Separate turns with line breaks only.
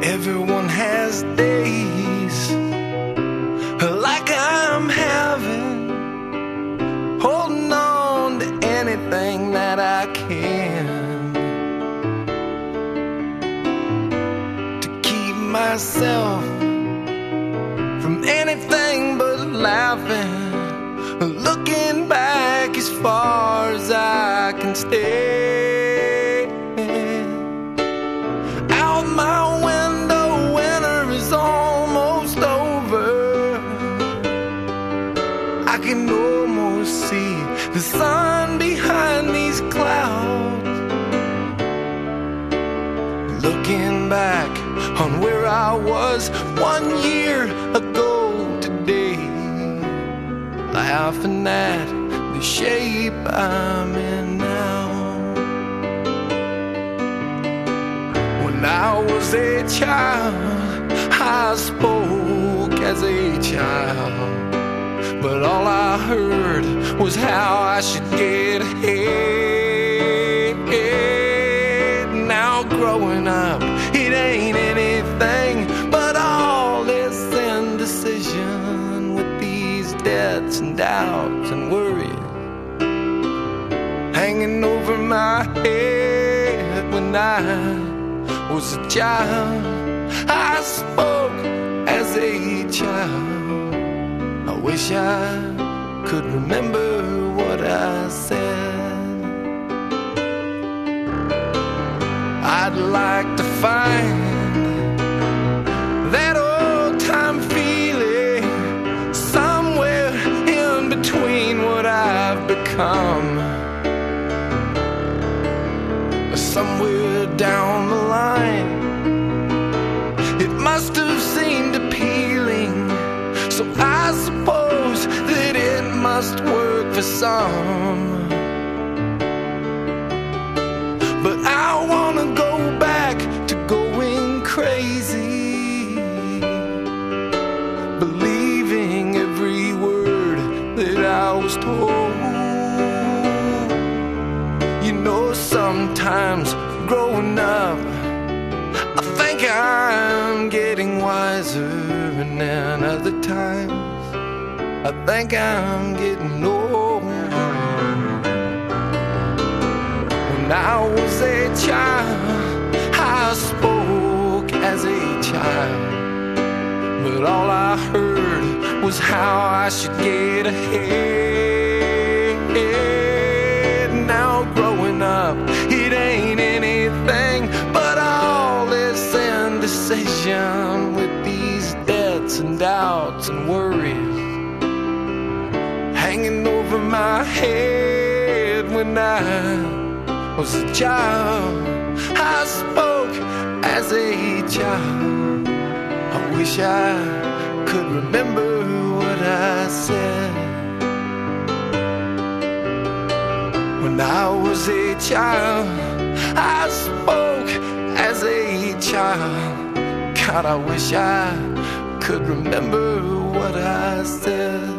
Everyone has days like I'm having, holding on to anything that I can to keep myself from anything but laughing, looking back as far as I can stay. Out my window, winter is almost over. I can almost see the sun behind these clouds. Looking back on where I was 1 year ago today, laughing at the shape I'm in now. When I was a child, I spoke as a child, but all I heard was how I should get ahead. Now growing up, it ain't anything but all this indecision with these debts and doubts and worries hanging over my head. When I was a child, I spoke as a child. I wish I could remember what I said. I'd like to find that old time feeling somewhere in between what I've become. Somewhere down the line, it must have seemed appealing, so I suppose that it must work for some. But I wanna go back to going crazy, believing every word that I was told. You know, sometimes growing up, I think I'm getting wiser, and then other times I think I'm getting old. When I was a child, I spoke as a child, but all I heard was how I should get ahead. Now growing up, it ain't anything but all this indecision with these debts and doubts and worries hanging over my head. When I was a child, I spoke as a child. I wish I could remember what I said. When I was a child, I spoke as a child. God, I wish I could remember what I said.